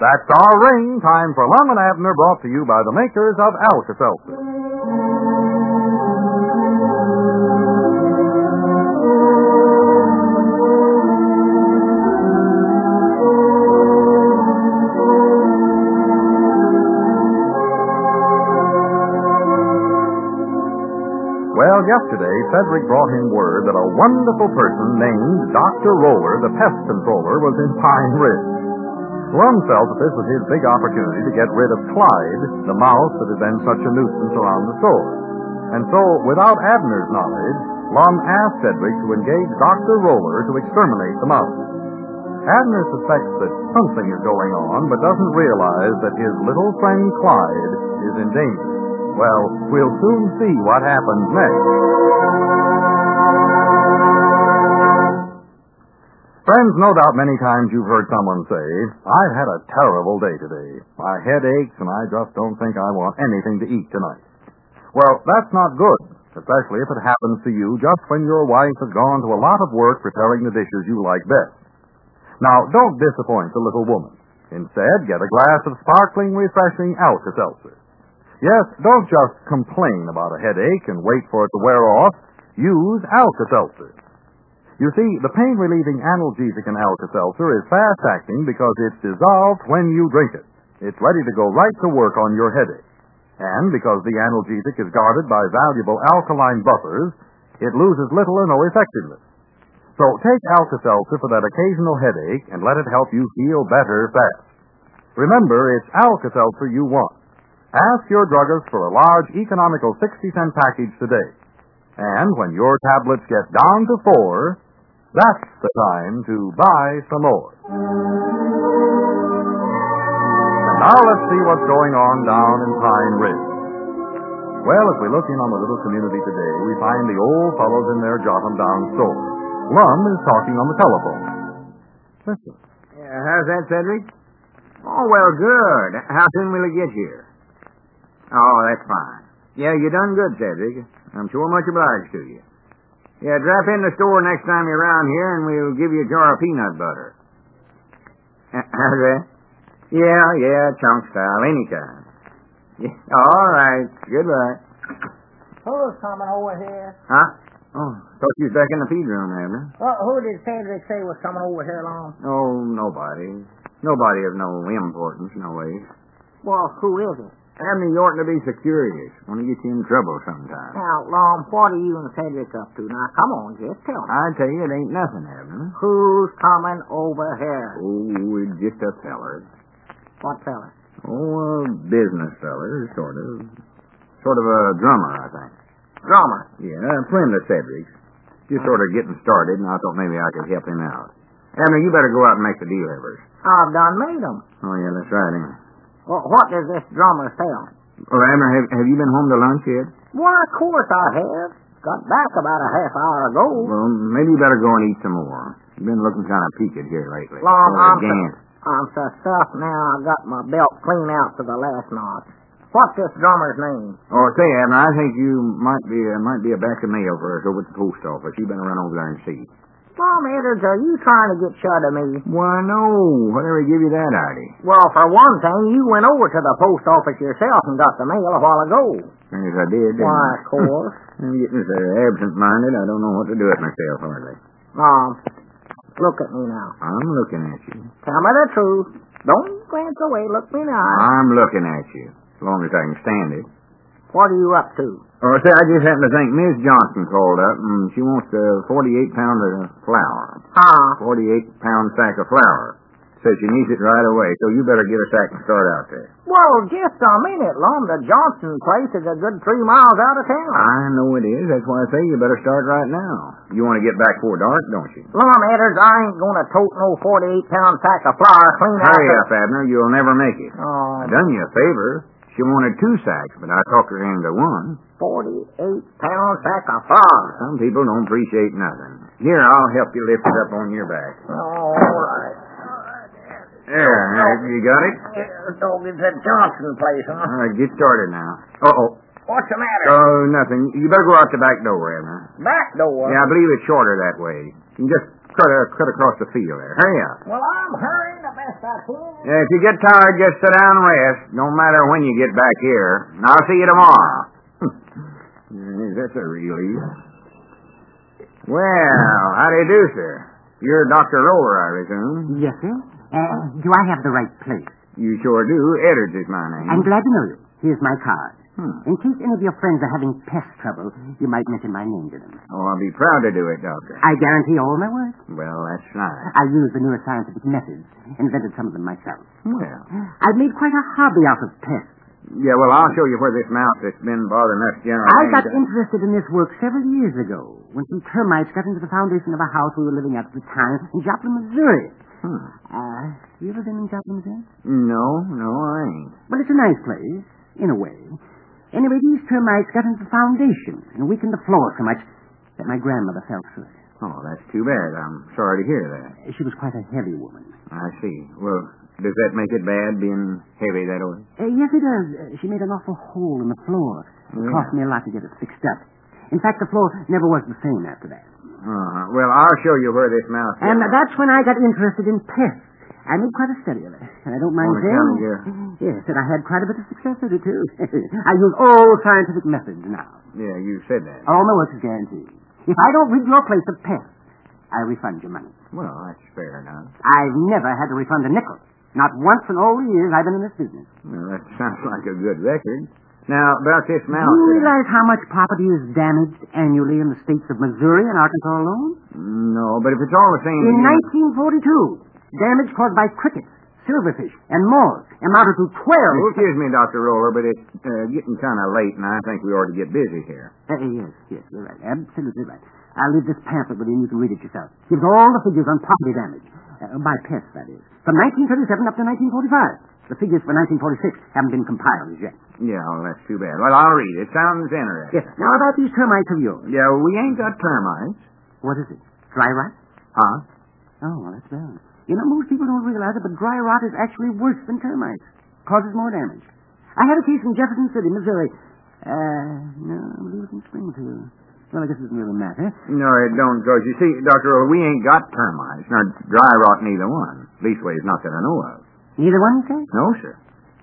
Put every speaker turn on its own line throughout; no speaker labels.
That's our ring. Time for Lum and Abner, brought to you by the makers of Alka-Seltzer. Well, yesterday, Cedric brought him word that a wonderful person named Dr. Roller, the pest controller, was in Pine Ridge. Lum felt that this was his big opportunity to get rid of Clyde, the mouse that had been such a nuisance around the store. And so, without Abner's knowledge, Lum asked Cedric to engage Dr. Roller to exterminate the mouse. Abner suspects that something is going on, but doesn't realize that his little friend Clyde is in danger. Well, we'll soon see what happens next. Friends, no doubt many times you've heard someone say, "I've had a terrible day today. My head aches and I just don't think I want anything to eat tonight." Well, that's not good, especially if it happens to you just when your wife has gone to a lot of work preparing the dishes you like best. Now, don't disappoint the little woman. Instead, get a glass of sparkling, refreshing Alka-Seltzer. Yes, don't just complain about a headache and wait for it to wear off. Use Alka-Seltzer. You see, the pain-relieving analgesic in Alka-Seltzer is fast-acting because it's dissolved when you drink it. It's ready to go right to work on your headache. And because the analgesic is guarded by valuable alkaline buffers, it loses little or no effectiveness. So take Alka-Seltzer for that occasional headache and let it help you feel better fast. Remember, it's Alka-Seltzer you want. Ask your druggist for a large, economical 60-cent package today. And when your tablets get down to 4, that's the time to buy some more. And now let's see what's going on down in Pine Ridge. Well, as we look in on the little community today, we find the old fellows in their Jotham-down store. Lum is talking on the telephone. Listen.
How's that, Cedric? Oh, well, good. How soon will it get here? Oh, that's fine. Yeah, you done good, Cedric. I'm sure much obliged to you. Yeah, drop in the store next time you're around here, and we'll give you a jar of peanut butter. How's that? Yeah, chunk style, anytime. Yeah, all right. Goodbye.
Who's coming over here?
Huh? Oh, thought you was back in the feed room, Abner.
Well, who did Cedric say was coming over here, Lum?
Oh, nobody. Nobody of no importance, no way.
Well, who is it?
Abner, you ought to be so curious. Want to get you in trouble sometime.
Now, Lum, what are you and Cedric up to? Now, come on, just tell me.
I tell you, it ain't nothing, Abner.
Who's coming over here?
Oh, it's just a feller.
What fella?
Oh, a business feller, sort of. Sort of a drummer, I think.
Drummer?
Yeah, a friend of Cedric's. Just sort of getting started, and I thought maybe I could help him out. Abner, you better go out and make the delivers.
I've done made them.
Oh, yeah, that's right, ain't it?
Well, what does this drummer sell?
Well, Abner, have you been home to lunch yet?
Why, of course I have. Got back about a half hour ago.
Well, maybe you better go and eat some more. You've been looking kind of peaked here lately.
Lum,
I'm
so stuffed now I got my belt clean out to the last notch. What's this drummer's name?
Oh, say, Abner, I think you might be a back of mail for us over at the post office. You better run over there and see.
Lum, Edwards, are you trying to get shut of me?
Why, no. Whatever give you that idea?
Well, for one thing, you went over to the post office yourself and got the mail a while ago.
Yes, I did, didn't I?
Why, of course.
I'm getting so absent-minded, I don't know what to do with myself, hardly.
Look at me now.
I'm looking at you.
Tell me the truth. Don't glance away. Look me now.
I'm looking at you, as long as I can stand it.
What are you up to?
Oh, say, I just happened to think Miss Johnson called up, and she wants a 48-pound of flour.
Huh?
48-pound sack of flour. Says she needs it right away, so you better get a sack and start out there.
Well, just a minute, Lum. The Johnson place is a good 3 miles out of town.
I know it is. That's why I say you better start right now. You want to get back before dark, don't you?
Lum, Edwards, I ain't going to tote no 48-pound sack of flour clean out.
Hurry up, Abner. You'll never make it.
Oh.
I done you a favor. She wanted 2 sacks, but I talked her into 1.
48-pound sack of flour.
Some people don't appreciate nothing. Here, I'll help you lift it up on your back.
All right.
There, you got it?
Dog, it's that Johnson place, huh?
All right, get started now. Uh-oh.
What's the matter?
Oh, nothing. You better go out the back door, Abner.
Back door?
Yeah, I believe it's shorter that way. You can just cut across the field there. Hurry up.
Well, I'm hurrying the best I can.
Yeah, if you get tired, just sit down and rest. No matter when you get back here. And I'll see you tomorrow. That's a relief. Well, how do you do, sir? You're Dr. Roller, I presume.
Yes, sir. Do I have the right place?
You sure do. Edwards is my name.
I'm glad to know you. Here's my card. In case any of your friends are having pest trouble, you might mention my name to them.
Oh, I'll be proud to do it, Doctor.
I guarantee all my work.
Well, that's nice.
I use the newest scientific methods, invented some of them myself.
Well.
I've made quite a hobby out of pests.
Yeah, well, I'll show you where this mouse that's been bothering us generally.
I got interested in this work several years ago when some termites got into the foundation of a house we were living at the time in Joplin, Missouri. You ever been in Joplin, Missouri?
No, I ain't.
Well, it's a nice place, in a way. Anyway, these termites got into the foundation and weakened the floor so much that my grandmother fell through it.
Oh, that's too bad. I'm sorry to hear that.
She was quite a heavy woman.
I see. Well, does that make it bad, being heavy that way?
Yes, it does. She made an awful hole in the floor. It cost me a lot to get it fixed up. In fact, the floor never was the same after that.
Well, I'll show you where this mouse is.
And that's when I got interested in pests. I made quite a study of it, and I don't mind saying... Yes, and I had quite a bit of success with it, too. I use all scientific methods now.
Yeah, you said that.
All my work is guaranteed. If I don't rid your place of pests, I refund your money.
Well, that's fair enough.
I've never had to refund a nickel. Not once in all the years I've been in this business.
Well, that sounds like a good record. Now, about this mouse...
Do you realize how much property is damaged annually in the states of Missouri and Arkansas alone?
No, but if it's all the same...
In 1942, damage caused by crickets, silverfish, and moths amounted to 12...
Excuse me, Dr. Roller, but it's getting kind of late, and I think we ought to get busy here.
Yes, you're right. Absolutely right. I'll leave this pamphlet with you and you can read it yourself. It gives all the figures on property damage. By pests, that is. From 1937 up to 1945. The figures for 1946 haven't been compiled as yet.
Yeah, well, that's too bad. Well, I'll read it. Sounds interesting.
Yes. Now, about these termites of yours.
Yeah, well, we ain't got termites.
What is it? Dry rot?
Huh?
Oh, well, that's bad. You know, most people don't realize it, but dry rot is actually worse than termites. Causes more damage. I had a case in Jefferson City, Missouri. No, I believe it's in Springfield. Well, I guess it doesn't really matter.
No, it don't, because you see, Dr. Roller, we ain't got termites, nor dry rot neither one. Leastways, not that I know of.
Neither one, you say?
No, sir.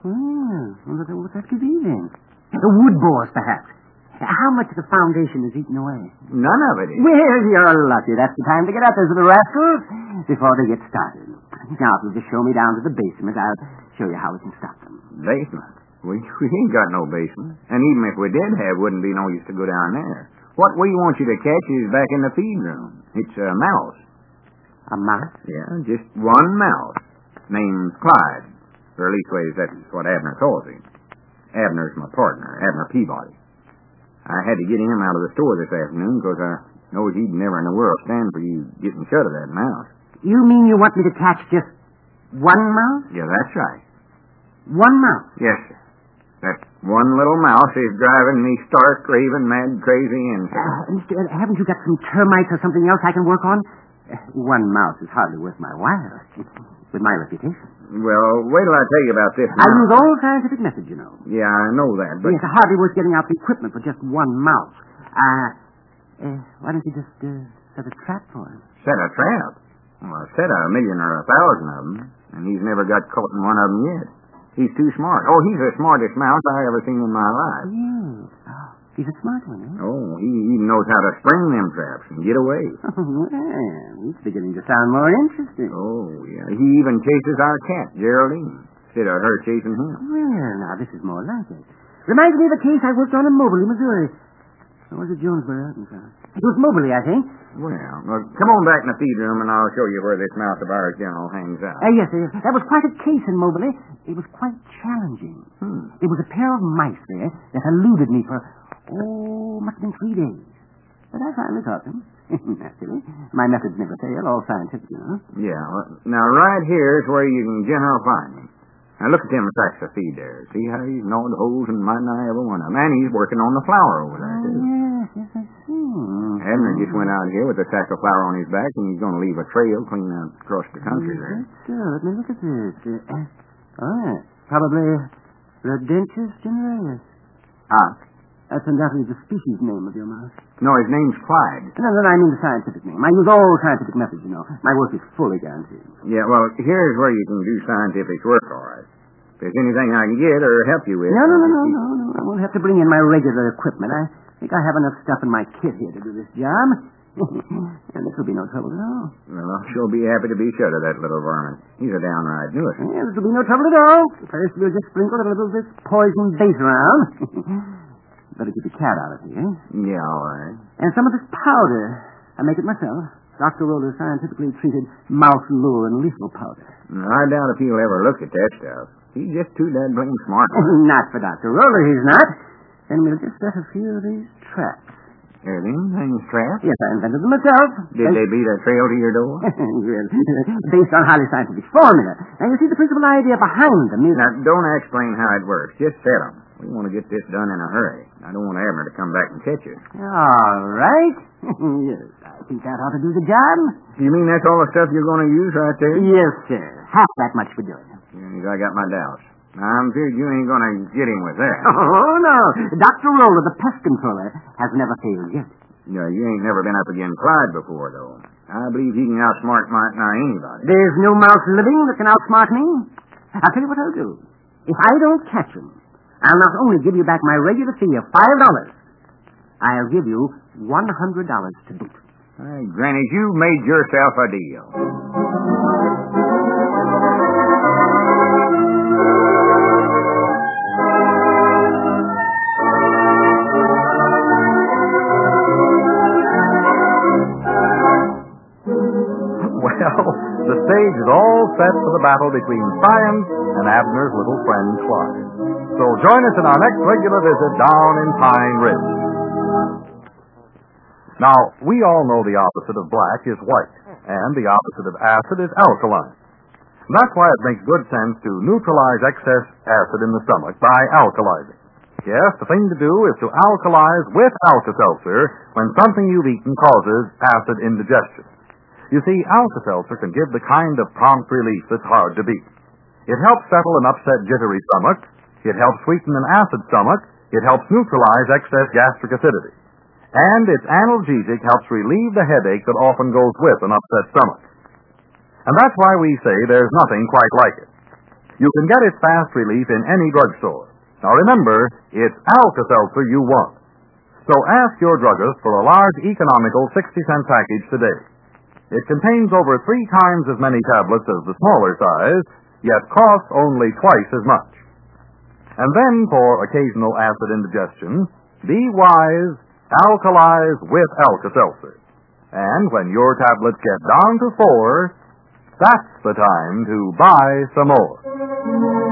Well, what that could be then? The wood boars, perhaps. How much of the foundation is eaten away?
None of it is.
Well, you're lucky. That's the time to get out there to the rascals before they get started. Now, if you'll just show me down to the basement, I'll show you how we can stop them.
Basement? We ain't got no basement. And even if we did have, wouldn't be no use to go down there. What we want you to catch is back in the feed room. It's a mouse.
A mouse?
Yeah, just one mouse. Named Clyde. Or at leastways, that's what Abner calls him. Abner's my partner, Abner Peabody. I had to get him out of the store this afternoon because I know he'd never in the world stand for you getting shut of that mouse.
You mean you want me to catch just one mouse?
Yeah, that's right.
One mouse?
Yes, sir. That one little mouse is driving me stark, raving, mad, crazy, and...
Mister, haven't you got some termites or something else I can work on? One mouse is hardly worth my while, with my reputation.
Well, wait till I tell you about this mouse.
I use all scientific methods, you know.
Yeah, I know that, but...
Yes, it's hardly worth getting out the equipment for just one mouse. Why don't you just set a trap for him?
Set a trap? Well, I've set 1,000,000 or 1,000 of them, and he's never got caught in one of them yet. He's too smart. Oh, he's the smartest mouse I ever seen in my life.
Oh, he's a smart one, eh?
Oh, he even knows how to spring them traps and get away.
Well, he's beginning to sound more interesting.
Oh, yeah. He even chases our cat, Geraldine, instead of her chasing him.
Well, now, this is more like it. Reminds me of a case I worked on in Moberly, Missouri. Or was it Jonesboro, Arkansas? It was Moberly, I think.
Well, come on back in the feed room, and I'll show you where this mouse of ours general hangs out.
Yes, that was quite a case in Moberly. It was quite challenging. There was a pair of mice there that eluded me for, must have been 3 days. But I finally caught them. Naturally. My methods never fail, all scientific, you know.
Yeah, now right here is where you can general find him. Now look at them sacks of feed there. See how he's gnawed holes in might nigh every one of them. And he's working on the flour over there, too.
Yes, I see.
Abner just went out here with a sack of flour on his back, and he's going to leave a trail clean out across the country there.
That's good. Now look at this. Probably the dentist generis. That's undoubtedly the species name of your mouse.
No, his name's Clyde.
No, I mean the scientific name. I use all scientific methods, you know. My work is fully guaranteed.
Yeah, well, here's where you can do scientific work, all right. If there's anything I can get or help you with...
No. I won't have to bring in my regular equipment. I think I have enough stuff in my kit here to do this job. And this will be no trouble at all.
Well, I'll sure be happy to be shut of that little varmint. He's a downright nuisance.
Yeah, this will be no trouble at all. First, we'll just sprinkle a little of this poison base around. Better get the cat out of here.
Yeah, all right.
And some of this powder. I make it myself. Dr. Roller's scientifically treated mouse lure and lethal powder.
I doubt if he'll ever look at that stuff. He's just too damn blame smart.
Not for Dr. Roller, he's not. Then we'll just set a few of these traps.
Things trapped?
Yes, I invented them myself.
Did they beat a trail to your door?
Based on highly scientific formula. Now, you see, the principal idea behind them is...
Now, don't explain how it works. Just set them. We want to get this done in a hurry. I don't want Abner to come back and catch us.
All right. Yes, I think that ought to do the job.
You mean that's all the stuff you're going to use right there?
Yes, sir. Half that much for doing it.
Yes, I got my doubts. I'm afraid you ain't going to get him with that.
Oh, no. Dr. Roller, the pest controller, has never failed yet.
Yeah, you ain't never been up against Clyde before, though. I believe he can outsmart anybody.
There's no mouse living that can outsmart me. I'll tell you what I'll do. If I don't catch him, I'll not only give you back my regular fee of $5, I'll give you $100 to boot.
Hey, Granny, you've made yourself a deal.
Well, the stage is all set for the battle between Science and Abner's little friend Clyde. So join us in our next regular visit down in Pine Ridge. Now, we all know the opposite of black is white, and the opposite of acid is alkaline. That's why it makes good sense to neutralize excess acid in the stomach by alkalizing. Yes, the thing to do is to alkalize with Alka-Seltzer when something you've eaten causes acid indigestion. You see, Alka-Seltzer can give the kind of prompt relief that's hard to beat. It helps settle an upset, jittery stomach. It helps sweeten an acid stomach. It helps neutralize excess gastric acidity. And its analgesic helps relieve the headache that often goes with an upset stomach. And that's why we say there's nothing quite like it. You can get its fast relief in any drugstore. Now remember, it's Alka-Seltzer you want. So ask your druggist for a large, economical 60-cent package today. It contains over 3 times as many tablets as the smaller size, yet costs only twice as much. And then, for occasional acid indigestion, be wise, alkalize with Alka-Seltzer. And when your tablets get down to 4, that's the time to buy some more.